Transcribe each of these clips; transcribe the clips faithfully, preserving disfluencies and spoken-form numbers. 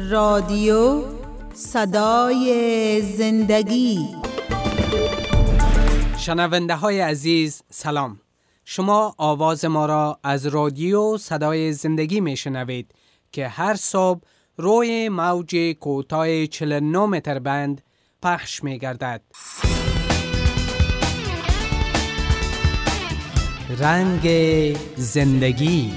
رادیو صدای زندگی. شنونده های عزیز سلام. شما آواز ما را از رادیو صدای زندگی می شنوید که هر صبح روی موج کوتاه چهل و نه متر بند پخش می گردد. رنگ زندگی.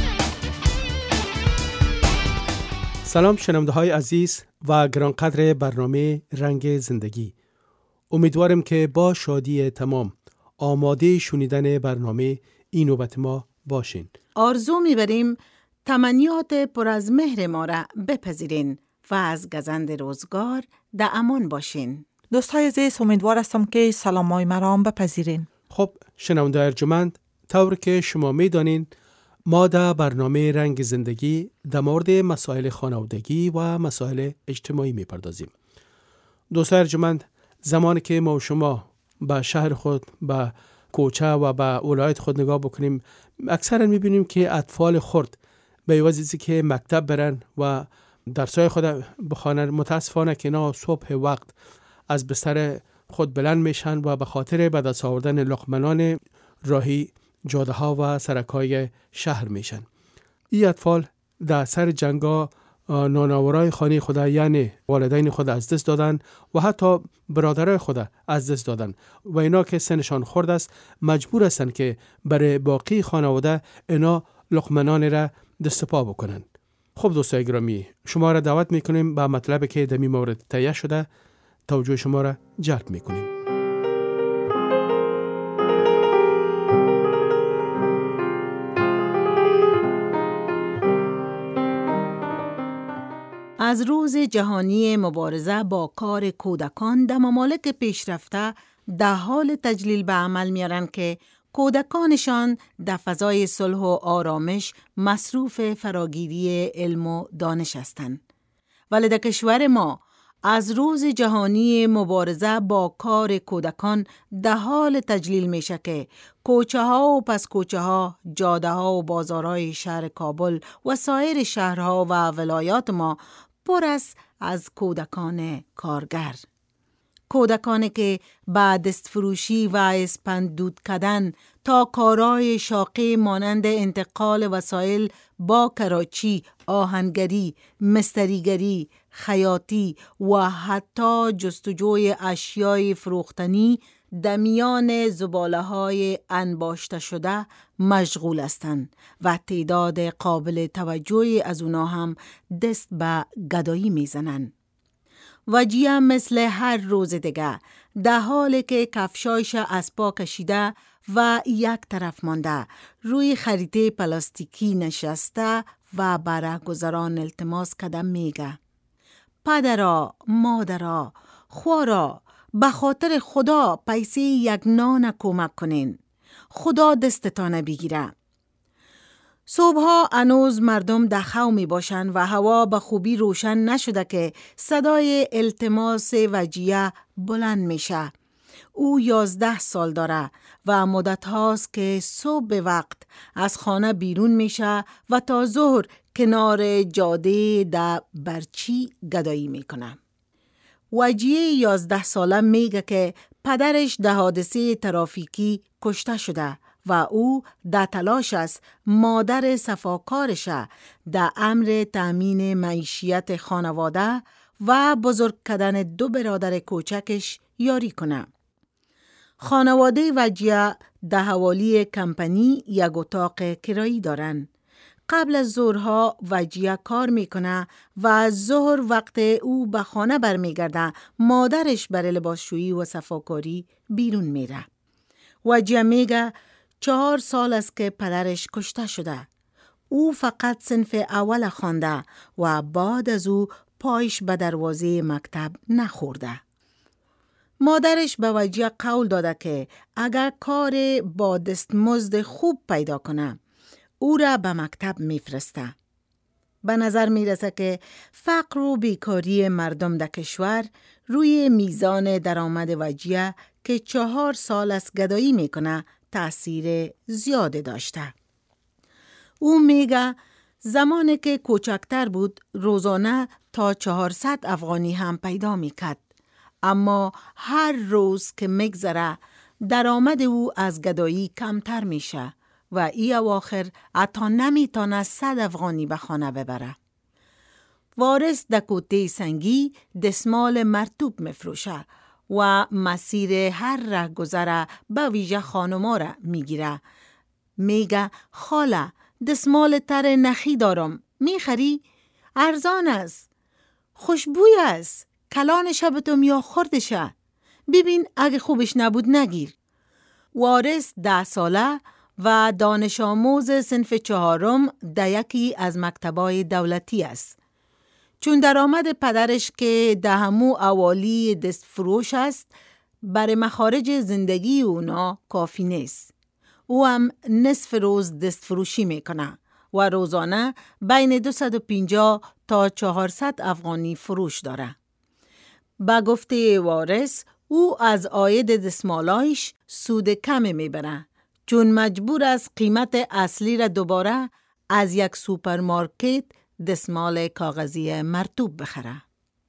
سلام شنونده های عزیز و گرانقدر برنامه رنگ زندگی. امیدوارم که با شادی تمام آماده شنیدن برنامه این نوبت ما باشین. آرزو می‌بریم تمنیات پر از مهر ما را بپذیرین و از گزند روزگار در امان باشین. دوستای عزیز، امیدوار هستم که سلامای مرا هم بپذیرین. خب شنونده ارجمند، طور که شما می‌دانین ما در برنامه رنگ زندگی در مورد مسائل خانوادگی و مسائل اجتماعی می‌پردازیم. دوستای ارجمند، زمانی که ما و شما به شهر خود، به کوچه و به ولایت خود نگاه بکنیم، اکثرا می‌بینیم که اطفال خرد به عوض از که مکتب برن و درسای خود بخوانن، متاسفانه که اینا صبح وقت از بستر خود بلند میشن و به خاطر به دست آوردن لقمه‌نان راهی جاده ها و سرکای شهر میشن. این اطفال در سر جنگا نانآورای خانه خود، یعنی والدین خود از دست دادن و حتی برادرای خود از دست دادن و اینا که سنشان خرد است مجبور هستند که برای باقی خانواده اینا لقمه‌نان را دست پا بکنن. خب دوستای گرامی، شما را دعوت میکنیم به مطلبی که در این مورد تهیه شده توجه شما را جلب میکنیم. از روز جهانی مبارزه با کار کودکان در ممالک پیشرفته در حال تجلیل به عمل میارن که کودکانشان در فضای صلح و آرامش مصروف فراگیری علم و دانش هستند. ولی در کشور ما از روز جهانی مبارزه با کار کودکان در حال تجلیل میشه که کوچه ها و پس کوچه ها، جاده ها و بازارهای شهر کابل و سایر شهرها و ولایات ما پر است از کودکان کارگر. کودکانی که با دستفروشی و اسپند دود کردن تا کارهای شاقی مانند انتقال وسایل با کراچی، آهنگری، مستریگری، خیاطی و حتی جستجوی اشیای فروختنی در میان زباله‌های انباشته شده مشغول هستند و تعداد قابل توجهی از اونا هم دست به گدایی میزنند. وجیه مثل هر روز دیگه در حالی که کفشایش از پا کشیده و یک طرف مانده روی خریطه پلاستیکی نشسته و برای گذران التماس کدم میگه: پدرا، مادرا، خوارا، به خاطر خدا پیسه یک نان کمک کنین. خدا دستتان بگیره. صبحها انوز مردم در خو می باشن و هوا به خوبی روشن نشده که صدای التماس وجیه بلند میشه. او یازده سال داره و مدت هاست که صبح وقت از خانه بیرون میشه و تا ظهر کنار جاده در برچی گدایی میکنه. وجیه یازده ساله میگه که پدرش در حادثه ترافیکی کشته شده و او در تلاش است مادر صفاکارش در امر تأمین معیشیت خانواده و بزرگ کردن دو برادر کوچکش یاری کنه. خانواده وجیه در حوالی کمپنی یک اتاق کرایی دارن. قبل از ظهرها وجیه کار میکنه و از ظهر وقت او به خانه برمیگرده مادرش برای لباسشویی و صفاکاری بیرون میره. وجیه میگه چهار سال است که پدرش کشته شده. او فقط صنف اول خوانده و بعد از او پایش به دروازه مکتب نخورده. مادرش به وجیه قول داده که اگر کار با دستمزد خوب پیدا کنه او را به مکتب میفرسته. به نظر میرسه که فقر و بیکاری مردم در کشور روی میزان درآمد وجیه که چهار سال از گدایی میکنه تأثیر زیاده داشته. او میگه زمانی که کوچکتر بود روزانه تا چهارصد افغانی هم پیدا میکرد. اما هر روز که میگذره درآمد او از گدایی کمتر میشه و ای اواخر حتی نمیتونه صد افغانی به خانه ببره. وارث در کوته سنگی دستمال مرطوب میفروشه و مسیر هر ره گذره به ویژه خانما را میگیره. میگه خاله دستمال تر نخی دارم، میخری؟ ارزان است، خوشبوی است، کلان شبتم یا خوردشه، ببین اگه خوبش نبود نگیر. وارث ده ساله و دانش آموز صنف چهارم در یکی از مکتبای دولتی است. چون درآمد پدرش که ده همو اوالی دست فروش است برای مخارج زندگی اونا کافی نیست. او هم نصف روز دست فروشی میکنه و روزانه بین دویست و پنجاه تا چهارصد افغانی فروش داره. با گفته وارث او از عاید دستمالایش سود کم میبره چون مجبور است قیمت اصلی را دوباره از یک سوپرمارکت دستمال کاغذی مرطوب بخره.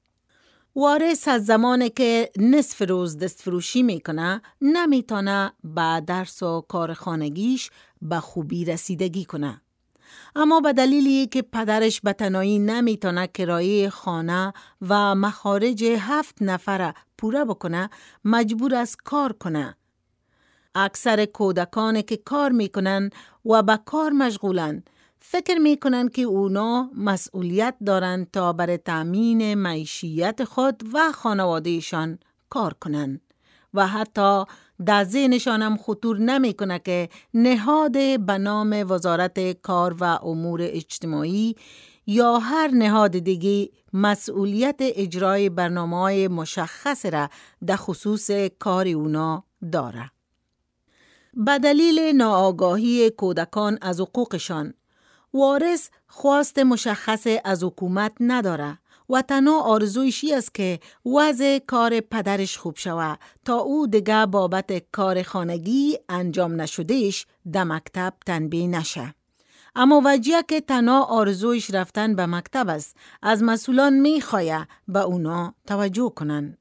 وارث از زمانی که نصف روز دست فروشی میکنه نمیتونه به درس و کار خانگیش به خوبی رسیدگی کنه. اما به دلیلی که پدرش به تنهایی نمیتونه کرایه خانه و مخارج هفت نفره پوره بکنه مجبور است کار کنه. اکثر کودکان که کار میکنن و به کار مشغولن فکر میکنن که اونا مسئولیت دارن تا برای تأمین معیشیت خود و خانوادهشان کار کنن و حتی در ذهنشان هم خطور نمیکنه که نهاد به نام وزارت کار و امور اجتماعی یا هر نهاد دیگه مسئولیت اجرای برنامه‌های مشخص را در خصوص کار اونا داره. به دلیل ناآگاهی کودکان از حقوقشان وارث خواست مشخص از حکومت نداره و تنها آرزویشی است که وضع کار پدرش خوب شوه تا او دیگه بابت کار خانگی انجام نشدهش در مکتب تنبیه نشه. اما وجیه که تنها آرزویش رفتن به مکتب است، از مسئولان میخواه به اونا توجه کنن.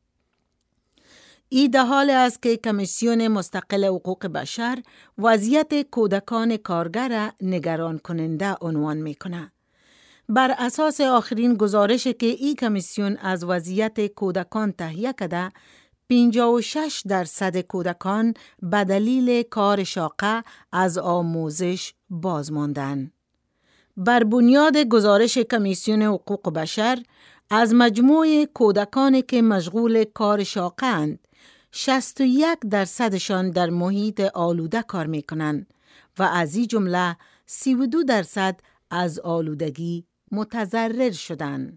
ای در حال است که کمیسیون مستقل حقوق بشر وضعیت کودکان کارگر نگران کننده عنوان میکنه. بر اساس آخرین گزارش که ای کمیسیون از وضعیت کودکان تهیه کرده، پنجاه و شش درصد کودکان به دلیل کار شاقه از آموزش باز ماندن. بر بنیاد گزارش کمیسیون حقوق بشر، از مجموع کودکانی که مشغول کار شاقه اند، شصت و یک درصدشان در محیط آلوده کار میکنن و از این جمله سی و دو درصد از آلودگی متضرر شدن.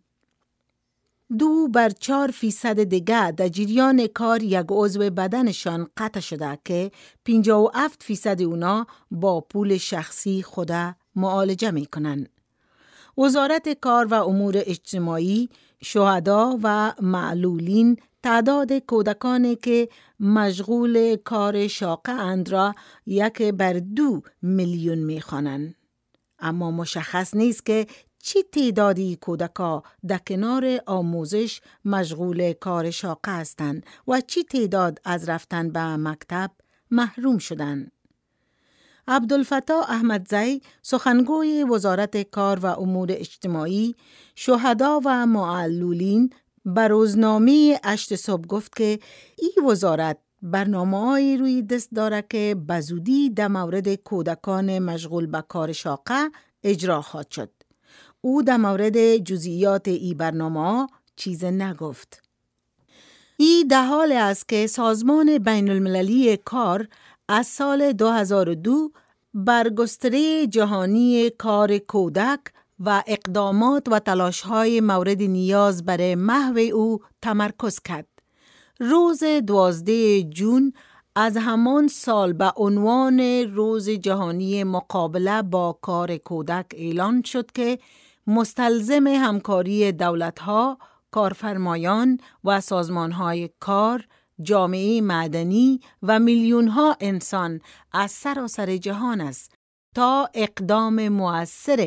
دو بر چار فیصد دیگه در جریان کار یک عضو بدنشان قطع شده که پنجاه و هفت فیصد اونا با پول شخصی خود معالجه میکنن. وزارت کار و امور اجتماعی شهدا و معلولین تعداد کودکانی که مشغول کار شاقه اند را یک بر دو میلیون میخوانند. اما مشخص نیست که چی تعدادی کودکا در کنار آموزش مشغول کار شاقه هستند و چی تعداد از رفتن به مکتب محروم شدند. عبدالفتاح احمدزی، سخنگوی وزارت کار و امور اجتماعی، شهدا و معلولین به روزنامه هشت صبح گفت که این وزارت برنامه‌ای روی دست داره که بزودی در مورد کودکان مشغول به کار شاقه اجرا خواهد شد. او در مورد جزئیات این برنامه چیز نگفت. این در حال است که سازمان بین المللی کار از سال دو هزار و دو بر گستره جهانی کار کودک و اقدامات و تلاش‌های مورد نیاز برای محو او تمرکز کرد. روز دوازده ژوئن از همان سال به عنوان روز جهانی مقابله با کار کودک اعلان شد که مستلزم همکاری دولت‌ها، کارفرمایان و سازمان‌های کار، جامعه مدنی و میلیون‌ها انسان از سراسر جهان است تا اقدام مؤثر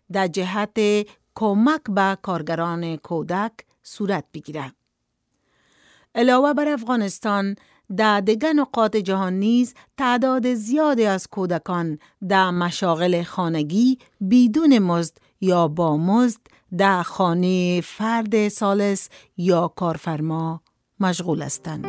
در جهت کمک به کارگران کودک صورت بگیرد. علاوه بر افغانستان، در دیگر نقاط جهان نیز تعداد زیادی از کودکان در مشاغل خانگی بدون مزد یا با مزد در خانه فرد ثالث یا کارفرما مشغول هستند.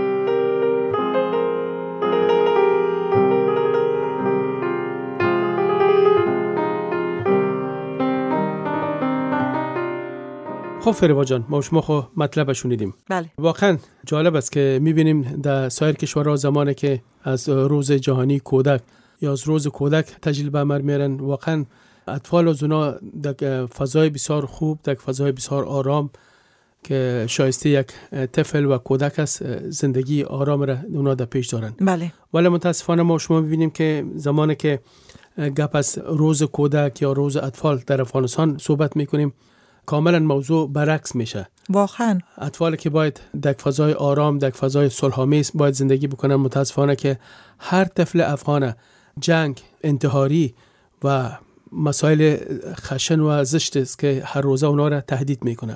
خب فریبا جان، ما شما خو مطلب شنیدیم. بله. واقعا جالب است که می‌بینیم در سایر کشورها زمانی که از روز جهانی کودک یا از روز کودک تجلیل به عمل میارن، واقعا اطفال و زنا در فضای بسیار خوب، در فضای بسیار آرام که شایسته یک طفل و کودک است، زندگی آرام را اونا در پیش دارن. بله. ولی متاسفانه ما شما می‌بینیم که زمانی که گپ از روز کودک یا روز اطفال در افغانستان صحبت میکنیم، کاملا موضوع برعکس میشه. واقعا اطفالی که باید در فضای آرام، در فضای صلح‌آمیز باید زندگی بکنن، متاسفانه که هر طفل افغان جنگ، انتحاری و مسائل خشن و زشت است که هر روزه اونا را تهدید میکنه.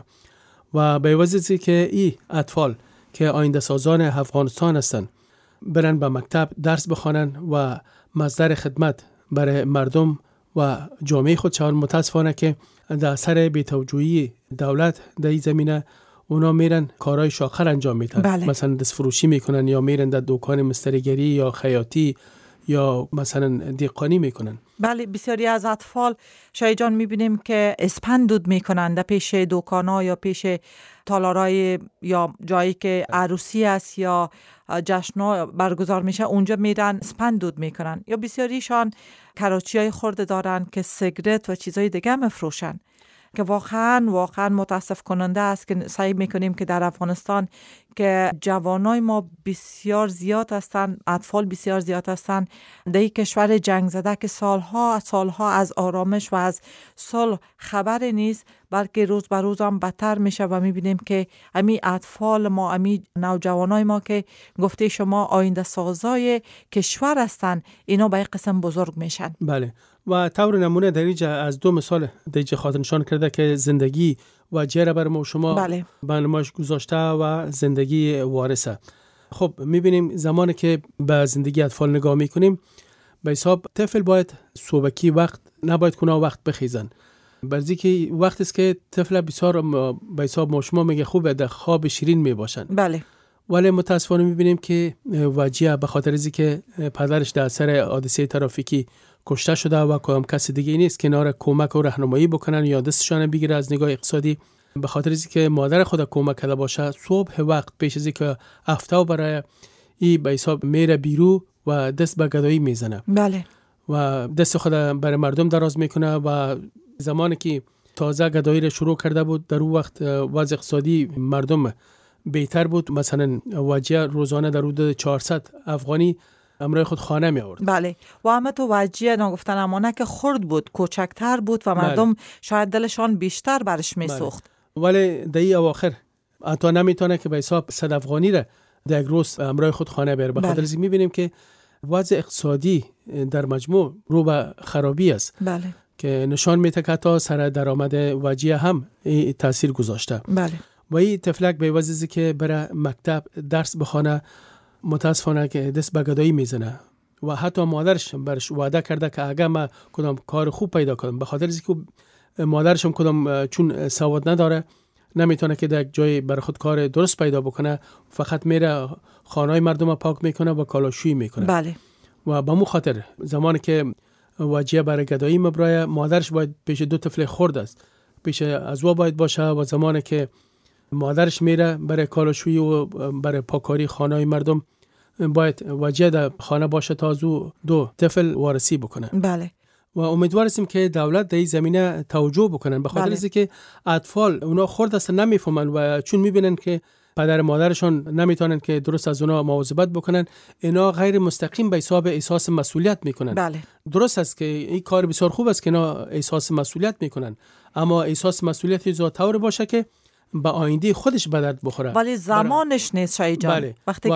و به واسطه که این اطفال که آینده سازان افغانستان هستند برن به مکتب درس بخوانن و مصدر خدمت برای مردم و جامعه خود شوند، متاسفانه که در اثر بی‌توجهی دولت در این زمینه اونا میرن کارهای شاخر انجام میدن. بله. مثلا دست فروشی میکنن یا میرن در دکان مستریگری یا خیاطی یا مثلا دیقانی میکنن. بله، بسیاری از اطفال شاید جان میبینیم که اسپندود میکنن در پیش دکانا یا پیش تالارای یا جایی که عروسی است یا جشن‌ها برگزار میشه، اونجا میرن اسپندود میکنن. یا بسیاریشان کراچی‌های خورده دارن که سیگرت و چیزای دیگه مفروشن، که واقعا واقعا متاسف کننده است که سعی میکنیم که در افغانستان که جوانای ما بسیار زیاد هستند، اطفال بسیار زیاد هستند در این کشور جنگ زده که سالها سالها از آرامش و از صلح خبر نیست، بلکه روز به روز هم بدتر میشه و میبینیم که امی اطفال ما، امی نوجوانای ما که گفته شما آینده سازای کشور هستند، اینا به یک قسم بزرگ میشن. بله. و طور نمونه در اینجا از دو مثال در اینجا خاطر نشان کرده که زندگی و جره بر ما شما بله. به نمایش گذاشته و زندگی وارثه. خب میبینیم زمانی که به زندگی اطفال نگاه میکنیم، به حساب طفل باید صبحکی وقت نباید کنه وقت بخیزن، برزی که وقت است که طفل بسیار به حساب ما شما میگه خوبه در خواب شیرین میباشن. بله. ولی متاسفانه میبینیم که وجیه به خاطر از که پدرش در اثر حادثه ترافیکی کشته شده و کدام کسی دیگه نیست که اینا کمک و راهنمایی بکنن یا دستشان بگیره از نگاه اقتصادی، به خاطر از که مادر خود کمک کرده باشه، صبح وقت پیش از که هفته برای این به حساب میره بیرو و دست به گدایی میزنه. بله. و دست خود برای مردم دراز میکنه و زمانی که تازه گدایی را شروع کرده بود در اون وقت وضع اقتصادی مردم بهتر بود، مثلا وجیه روزانه در حدود چهارصد افغانی امرای خود خانه می آورد. بله. و همه تو وجیه نگفتن امانه که خرد بود، کوچکتر بود و مردم بله. شاید دلشان بیشتر برش می سوخت. بله. ولی در این اواخر حتی نمیتونه که به حساب صد افغانی را در یک روز امرای خود خانه بیاره. به خاطر از می بینیم که وضع اقتصادی در مجموع رو به خرابی است. بله. که نشان میده که تا سر درآمد وجیه هم تاثیر گذاشته. بله. و این طفلک به واسطه که بره مکتب درس بخونه، متاسفانه که دست به گدایی میزنه و حتی مادرش برش وعده کرده که اگه من کدام کار خوب پیدا کنم، به خاطر اینکه مادرش هم کدام چون سواد نداره نمیتونه که در جای بر خود کار درست پیدا بکنه، فقط میره خانه‌های مردم پاک میکنه و کالاشویی میکنه. بله. و به مو خاطر زمانی که وجیه برای گدایی مبرای، مادرش باید پیش دو طفل خرد است پیش از او باید باشه و زمانی که مادرش میره برای کالاشویی و برای پاکاری خانه‌های مردم باید وجیه در خانه باشه تا از او دو طفل وارسی بکنه. بله. و امیدواریم که دولت در این زمینه توجه بکنن، به خاطر اینکه بله. اطفال اونا خرد هستن نمیفهمن و چون میبینن که پدر مادرشون نمیتونن که درست از اونا مواظبت بکنن، اینا غیر مستقیم به حساب احساس مسئولیت میکنن. بله. درست است که این کار بسیار خوب است که اینا احساس مسئولیت میکنن، اما احساس مسئولیت زو طور باشه که به آینده خودش به درد بخوره. ولی زمانش نیست شای جان. بله. وقتی که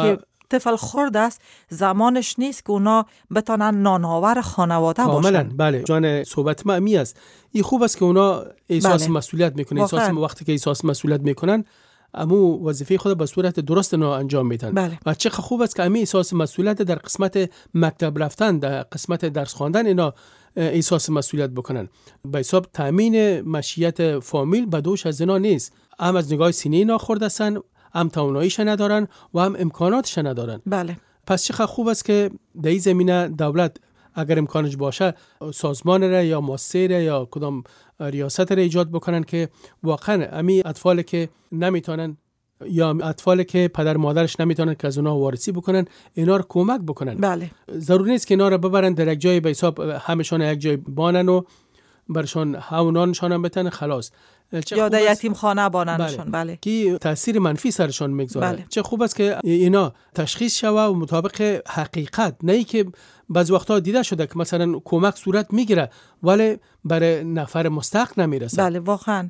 طفل خرد است، زمانش نیست که اونا بتانن نانآور خانواده باشن. کاملا بله، جان صحبت ما امی است. این خوب است که اونا احساس بله. مسئولیت میکنن. احساس وقتی که احساس مسئولیت میکنن امو وظیفه خود به صورت درست نو انجام میدن. بله. و چقدر خوب است که امی احساس مسئولیت در قسمت مکتب رفتن، در قسمت درس خواندن اینا احساس مسئولیت بکنن. به حساب تامین مشیت فامیل به دوش از اینا نیست. هم از نگاه سینه اینا خورده هستن، هم تواناییش ندارن و هم امکاناتش ندارن. بله. پس چقدر خوب است که در این زمینه دولت اگر امکانش باشه سازمان را یا مؤسسه را یا کدام ریاست را ایجاد بکنن که واقعا امی اطفال که نمیتونن یا اطفال که پدر مادرش نمیتونن که از اونها وارثی بکنن اینا رو کمک بکنن. بله. ضروری نیست که اینا رو ببرن در یک جای به حساب همشون یک جای بانن و برشون هاونانشان هم بتن خلاص، یا در یتیم خانه باننشون. بله. که تاثیر منفی سرشان میگذاره. بله. چه خوب است که اینا تشخیص شوه و مطابق حقیقت، نه ای که بعض وقتا دیده شده که مثلا کمک صورت میگیره ولی برای نفر مستحق نمیرسه. بله واقعا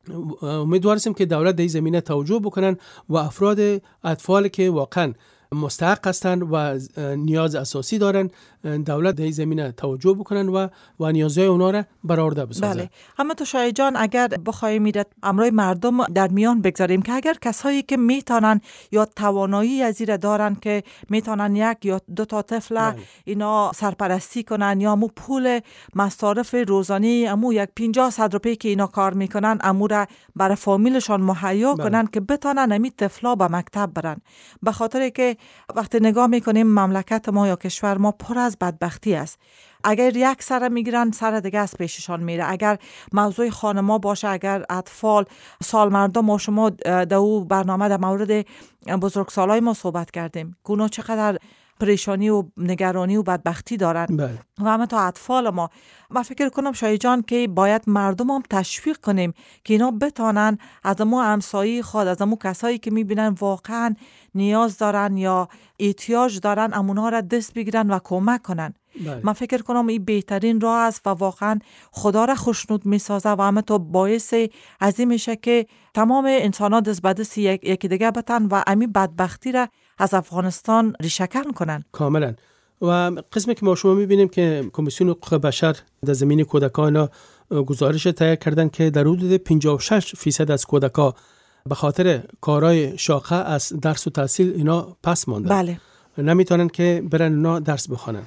امیدوار هستیم که دولت در این زمینه توجه بکنن و افراد اطفال که واقعا مستحق هستند و نیاز اساسی دارن دولت در این زمینه توجه بکنن و و نیازهای اونا را برآورده بسازن. بله. اما تو شایع جان اگر بخوایم میرد امروی مردم در میان بگذاریم که اگر کسایی که میتونن یا توانایی از این دارن که میتونن یک یا دو تا طفل بله. اینا سرپرستی کنن یا مو پول مصارف روزانه امو یک پنجاه صد روپیه که اینا کار میکنن امو را برای فامیلشان مهیا بله. کنن که بتونن امی طفلا به مکتب برن. به خاطر که وقتی نگاه میکنیم مملکت ما یا کشور ما پر از بدبختی است. اگر یک سر میگیرن سر دیگه از پیششان میره. اگر موضوع خانما باشه، اگر اطفال، سال مردم، ما شما در او برنامه در مورد بزرگسالای ما صحبت کردیم که اونا چقدر پریشانی و نگرانی و بدبختی دارن بله. و همه تا اطفال ما. من فکر کنم شایع جان که باید مردم هم تشویق کنیم که اینا بتانن از امو همسایه خود، از امو کسایی که میبینن واقعا نیاز دارن یا احتیاج دارن امونا را دست بگیرن و کمک کنن. بله. من فکر کنم این بهترین راه است و واقعا خدا را خوشنود میسازه و همه تو باعث از این میشه که تمام انسان ها دست به دست یکی دیگه بتن و امی بدبختی را از افغانستان ریشه‌کن کنن. کاملا. و قسمی که ما شما میبینیم که کمیسیون حقوق بشر در زمین کودکان گزارش تهیه کردن که در حدود پنجاه و شش درصد از کودکان به خاطر کارهای شاقه از درس و تحصیل اینا پس ماندن. بله. نمیتونن که برن اینا درس بخوانن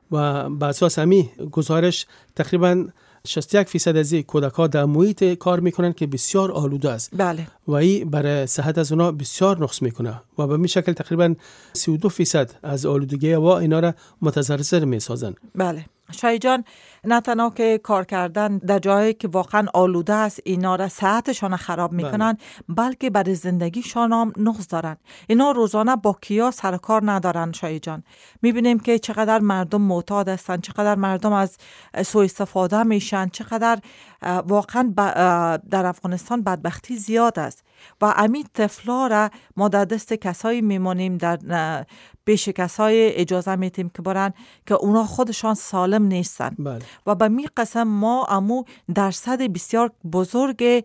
و بر اساس همی گزارش تقریبا شصت و یک درصد از کودکان در محیط کار میکنن که بسیار آلوده است. بله. و این برای صحت از اونا بسیار نقص میکنه و به این شکل تقریبا سی و دو درصد از آلودگی هوا اینا را متضرر میسازن. بله. شایع جان نه تنها که کار کردن در جایی که واقعا آلوده است اینا را صحتشان خراب میکنن، بلکه برای زندگیشان هم نقص دارن. اینا روزانه با کیا سر کار ندارن. شایع جان میبینیم که چقدر مردم معتاد هستن، چقدر مردم از سوء استفاده میشن، چقدر واقعا در افغانستان بدبختی زیاد است و امی طفلا را ما در دست کسایی میمانیم، در پیش کسای اجازه میتیم که برن که اونا خودشان سالم نیستن. بله. و به می قسم ما امو درصد بسیار بزرگ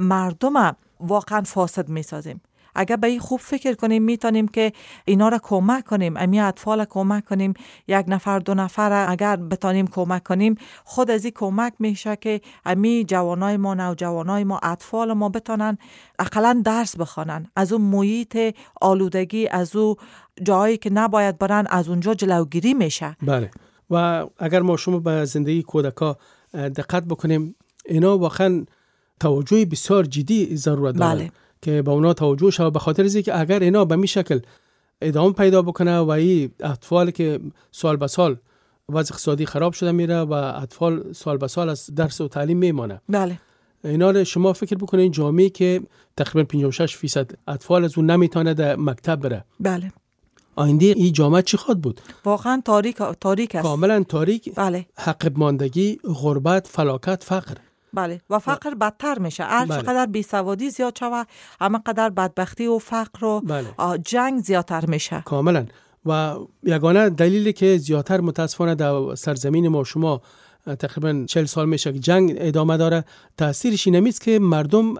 مردم واقعا فاسد میسازیم. اگر به این خوب فکر کنیم میتونیم که اینا را کمک کنیم، امی اطفال کمک کنیم، یک نفر دو نفر اگر بتانیم کمک کنیم، خود از این کمک میشه که امی جوانای ما، نوجوانای ما، اطفال ما بتانن اقلا درس بخوانن، از اون محیط آلودگی، از اون جایی که نباید برن از اونجا جلوگیری میشه. بله. و اگر ما شما به زندگی کودکا دقت بکنیم اینا واقعا توجه بسیار جدی ضرورت دارن. بله. که با اونا توجه شوه، به خاطر از اینکه اگر اینا به می شکل ادامه پیدا بکنه و این اطفال که سال به سال وضع اقتصادی خراب شده میره و اطفال سال به سال از درس و تعلیم میمانه. بله. اینا رو شما فکر بکنین جامعه که تقریبا پنجاه و شش درصد اطفال از اون نمیتونه در مکتب بره. بله. آینده این جامعه چی خواهد بود؟ واقعا تاریک تاریک است. کاملا تاریک. بله. حقیق ماندگی، غربت، فلاکت، فقر. بله. و فقر بدتر میشه. هر بله. چقدر بیسوادی زیاد شوه، همه قدر بدبختی و فقر و بله. جنگ زیادتر میشه. کاملا. و یگانه دلیلی که زیادتر متاسفانه در سرزمین ما شما تقریبا چهل سال میشه که جنگ ادامه داره، تاثیرش این است که مردم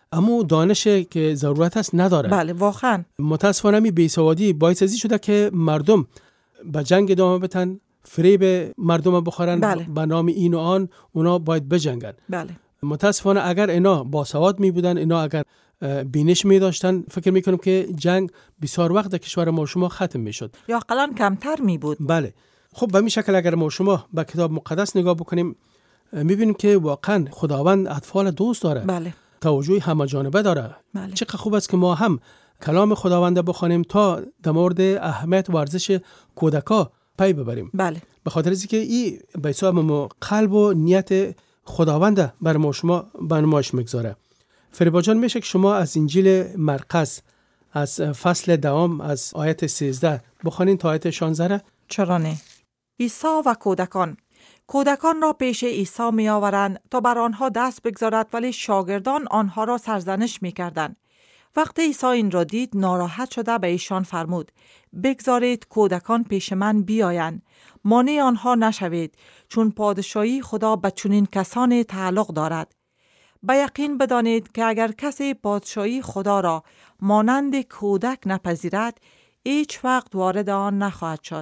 اما دانش که ضرورت است نداره. بله واقعا متاسفانه می بیسوادی باعث ازی شده که مردم به جنگ ادامه بدن، فریب مردم بخورن. بله. به نام این و آن اونا باید بجنگن. بله متاسفانه اگر اینا باسواد می بودن، اینا اگر بینش می داشتن، فکر می کنم که جنگ بسیار وقت در کشور ما شما ختم می شد یا اقلا کمتر می بود. بله. خب به این شکل اگر ما شما به کتاب مقدس نگاه بکنیم، می بینیم که واقعا خداوند اطفال دوست داره. بله توجه همه جانبه داره. بله. چقدر خوب است که ما هم کلام خداوند بخوانیم تا در مورد اهمیت و ارزش کودکا پی ببریم. بله به خاطر اینکه این به حساب ما قلب و نیت خداوند بر ما شما به نمایش میگذاره. فریبا جان، میشه که شما از انجیل مرقس از فصل دوم از آیت سیزده بخوانین تا آیت شانزده؟ چرا نه؟ عیسی و کودکان کودکان را پیش عیسی می آورند تا بر آنها دست بگذارد، ولی شاگردان آنها را سرزنش می کردند. وقتی عیسی این را دید ناراحت شده به ایشان فرمود: بگذارید کودکان پیش من بیایند، مانع آنها نشوید، چون پادشاهی خدا به چنین کسانی تعلق دارد. به یقین بدانید که اگر کسی پادشاهی خدا را مانند کودک نپذیرد، هیچ وقت وارد آن نخواهد شد.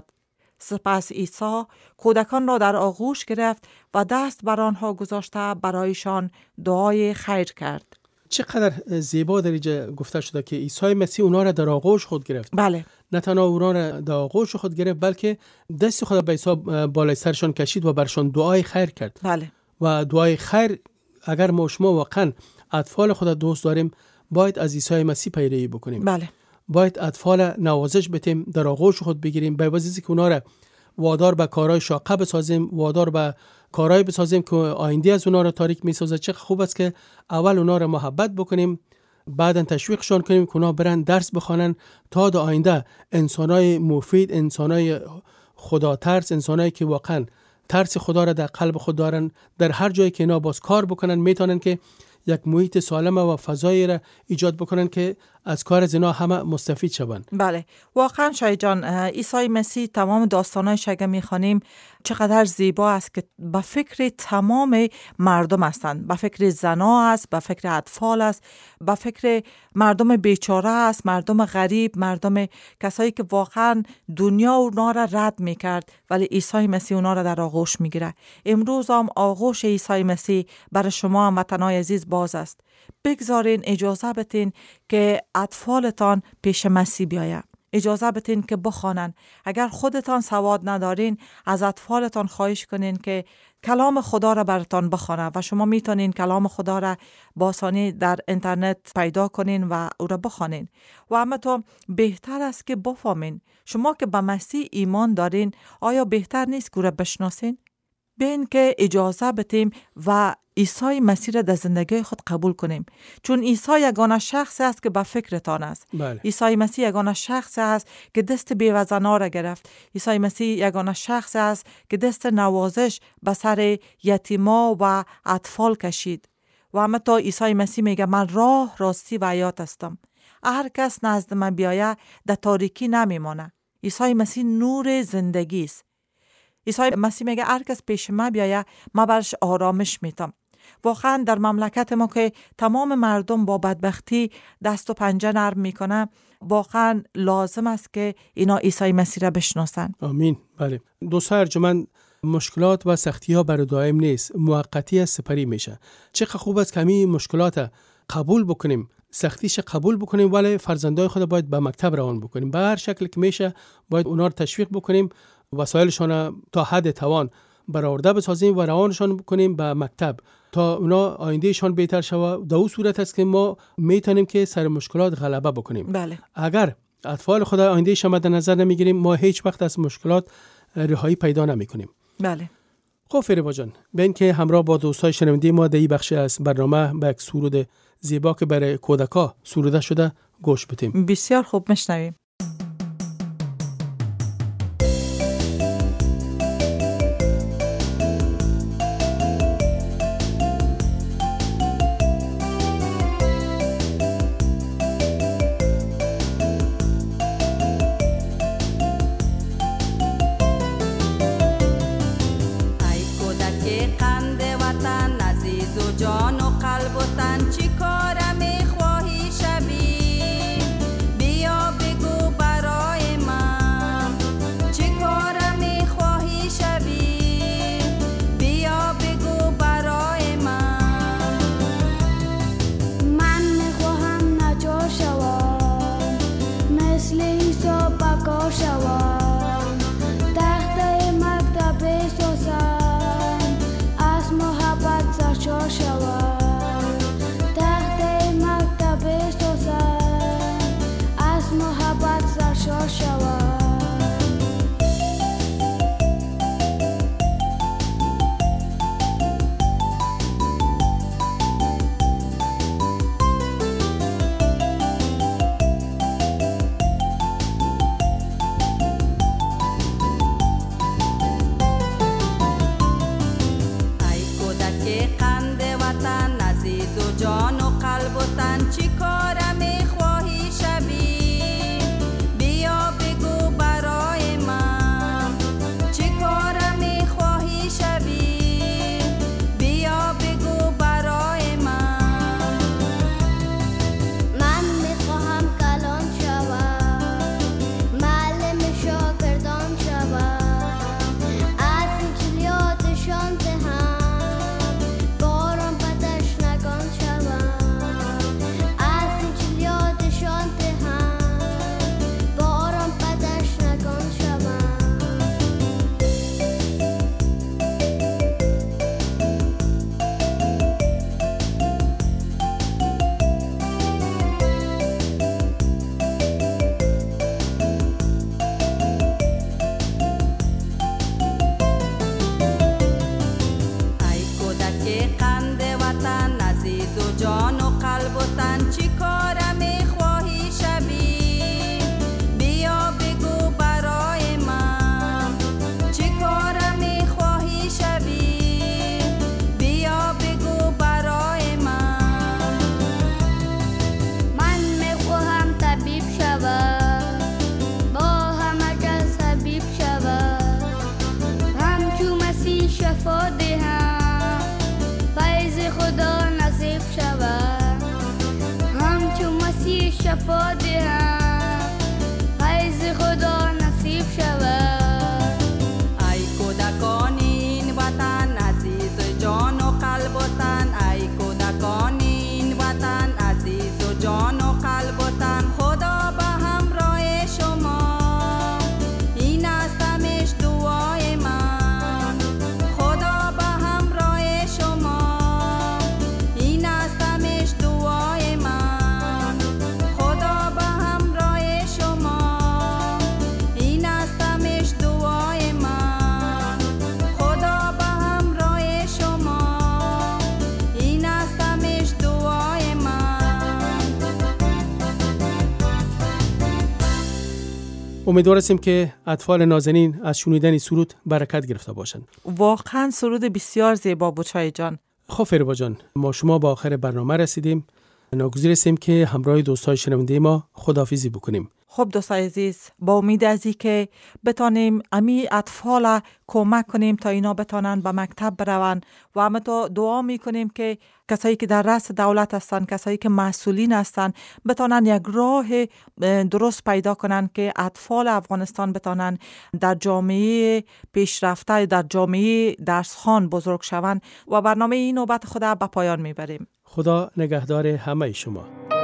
سپس عیسی کودکان را در آغوش گرفت و دست بر آنها گذاشته برایشان دعای خیر کرد. چقدر زیبا در اینجا گفته شده که عیسی مسیح اونا را در آغوش خود گرفت. بله. نه تنها اونا را در آغوش خود گرفت، بلکه دست خود به عیسی بالای سرشان کشید و برشان دعای خیر کرد. بله. و دعای خیر اگر ما شما واقعا اطفال خود دوست داریم، باید از عیسی مسیح پیروی بکنیم. بله. باید اطفال نوازش بتیم، در آغوش خود بگیریم، به واسطه که اونا را وادار به کارهای شاقه بسازیم، وادار به کارهای بسازیم که آینده از اونا را تاریک میسازه. چه خوب است که اول اونا را محبت بکنیم، بعداً تشویقشون کنیم که اونا برن درس بخوانن تا در آینده انسانای مفید، انسانای خدا ترس، انسانایی که واقعا ترس خدا را در قلب خود دارن، در هر جایی که اینا باز کار بکنن میتونن که یک محیط سالم و فضایی را ایجاد بکنن که از کار از اینا همه مستفید شوند. بله واقعا شای جان، عیسی مسیح تمام داستانایش اگه میخوانیم چقدر زیبا است که به فکر تمام مردم هستند. به فکر زنا است، به فکر اطفال است، به فکر مردم بیچاره است، مردم غریب، مردم کسایی که واقعا دنیا اونا را رد میکرد، ولی عیسی مسیح اونا را در آغوش میگیره. امروز هم آغوش عیسی مسیح برای شما هموطنان عزیز باز است. بگذارین، اجازه بتین که اطفالتان پیش مسیح بیاید. اجازه بتین که بخوانن. اگر خودتان سواد ندارین، از اطفالتان خواهش کنین که کلام خدا را براتان بخوانه و شما میتونین کلام خدا را با آسانی در اینترنت پیدا کنین و او را بخوانین. و اما تو بهتر است که بفهمین. شما که به مسیح ایمان دارین، آیا بهتر نیست که او را بشناسین؟ بین که اجازه بتیم و عیسی مسیح را در زندگی خود قبول کنیم، چون عیسی یگانه شخص است که به فکرتان است. بله. عیسی مسیح یگانه شخص است که دست بی‌وزنا را گرفت. عیسی مسیح یگانه شخص است که دست نوازش به سر یتیما و اطفال کشید. و اما تا عیسی مسیح میگه من راه، راستی و حیات هستم. هر کس نزد من بیاید در تاریکی نمیمانه. عیسی مسیح نور زندگی است. عیسی مسیح میگه هر کس پیش من بیاید من برش آرامش میتم. واقعا در مملکت ما که تمام مردم با بدبختی دست و پنجه نرم میکنن، واقعا لازم است که اینا عیسی مسیح را بشناسن. آمین. بله دوستان ارجمند، مشکلات و سختی ها برای دائم نیست، موقتی است، سپری میشه. چقدر خوب است که همین مشکلات قبول بکنیم، سختیش قبول بکنیم، ولی فرزندای خود باید به مکتب روان بکنیم. به هر شکل که میشه باید اونا رو تشویق بکنیم، وسایلشون تا حد توان برآورده بسازیم و روانشان بکنیم به مکتب تا اونا آیندهشان بهتر شود. در اون صورت است که ما میتونیم که سر مشکلات غلبه بکنیم. بله. اگر اطفال خدا آیندهشان مد نظر نمیگیریم، ما هیچ وقت از مشکلات رهایی پیدا نمیکنیم. بله. خب فریبا جان، ببین که همراه با دوستای شنونده ما در این بخش از برنامه به یک سرود زیبا که برای کودکا سروده شده گوش بدیم. بسیار خوب، میشنویم. قند وطن عزیز و جان و قلب و تن چی کارمی که قند وطن عزیز و جان و قلب و تن چی کار میخواهی شبی بیا بگو برای من چی کار میخواهی شبی بیا بگو برای من من میخواهم کلان شوم معلم شاگردان شوم از این کلیاتشان دهم باران بدش نگان شوم از این کلیاتشان دهم باران بدش نگان شوم ای کودک قند وطن عزیز و جان و قلب و تن چی کار میخواهی شبی بیا بگو برای من چی کار میخواهی شبی بیا بگو برای من من میخواهم طبیب شوم با همه کس حبیب شوم همچو مسیح شفا دهم فیض خدا نصیب شوم همچو مسیح شفا دهم فیض خدا نصیب شوم ای کودکان این وطن عزیز جان و قلب و تن ای کودکان این وطن عزیز و جان و قلب و تن خدا به همراه شما این است همیش دعای من خدا به همراه شما این است همیش دعای من خدا به همراه شما این است همیش دعای من خدا به همراه شما این است همیش دعای من امیدوار هستیم که اطفال نازنین از شنیدن این سرود برکت گرفته باشند. واقعا سرود بسیار زیبا بود شایع جان. خب فریبا جان، ما شما با آخر برنامه رسیدیم. ناگزیر هستیم که همراه دوستای شنونده ما خداحافظی بکنیم. خب دوستای عزیز، با امید از این که بتانیم امی اطفال کمک کنیم تا اینا بتانن به مکتب برون و همه تو دعا میکنیم که کسایی که در رأس دولت هستن، کسایی که مسئولین هستن، بتانن یک راه درست پیدا کنن که اطفال افغانستان بتانن در جامعه پیشرفته، در جامعه درسخوان بزرگ شوند و برنامه این نوبت خود به پایان میبریم. خدا نگهدار همه شما.